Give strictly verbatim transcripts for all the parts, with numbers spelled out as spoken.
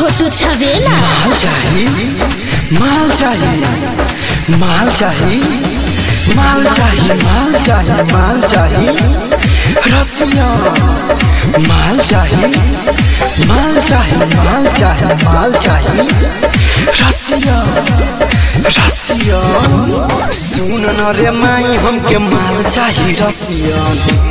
छोटू छवेला। माल चाहिए माल चाहिए माल चाहिए माल चाहिए माल चाहिए माल चाहिए रसिया माल चाहिए माल चाहिए माल चाहिए माल चाहिए रसिया रसिया सुन न रे माई हमके माल चाहिए रसिया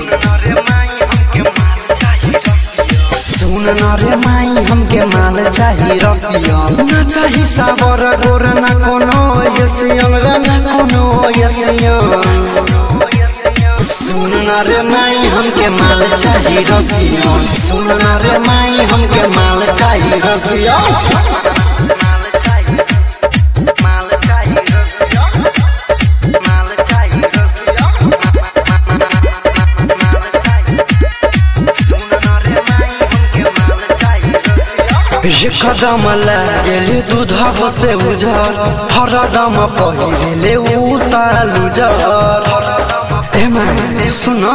सुन न रे माई हमके माल चाहिए रसिया ना चाहिए सावर गोर ना कोनो यसियन रे ना कोनो यसियन सुन न रे माई हमके माल चाहिए रसिया सुन न रे माई हमके माल चाहिए रसिया कदम लागेले दूधवा से उजर हरदम पहिरेले उतालू जर एमा सुन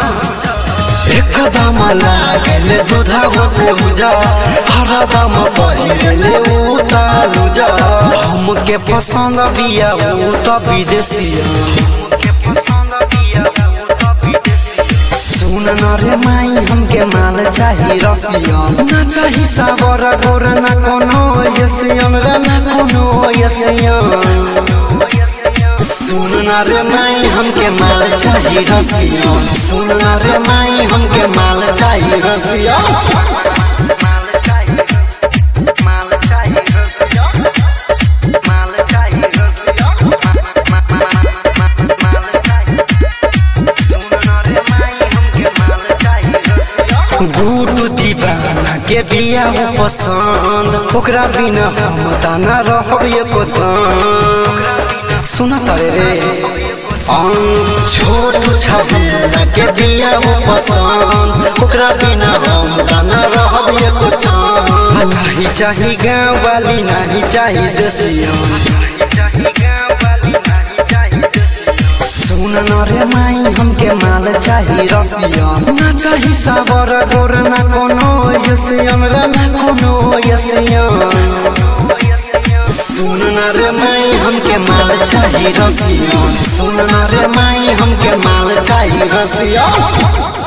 कदम लागेले दूधवा से उजर हरदम पहिरेले उतालू जर हमके पसंद बिया उ त विदेशिया सुन न रे माई हमके माल चाहिए रसिया ना चाहिए सावर गोर ना कोनो यसियन रे ना कोनो यसियन सुन न रे माई हमके माल चाहिए रसिया सुन न रे माई हमके माल चाहिए रसिया गुरु दीवाना के बिया पसंद ओकरा बिना हम तना रहब एको क्षण सुना तारे रे छोटू छवेला के बिया पसंद ओकरा बिना हम तना रहब एको क्षण नहीं चाहिए गाँव वाली नहीं चाहिए देसिया सुन न रे माई हमके माल चाहिए रसिया ना चाहिए सावर गोर ना कोनो यसियन रे ना कोनो यसियन सुन न रे माई हमके माल चाहिए रसिया सुन न रे माई हमके माल चाहिए रसिया।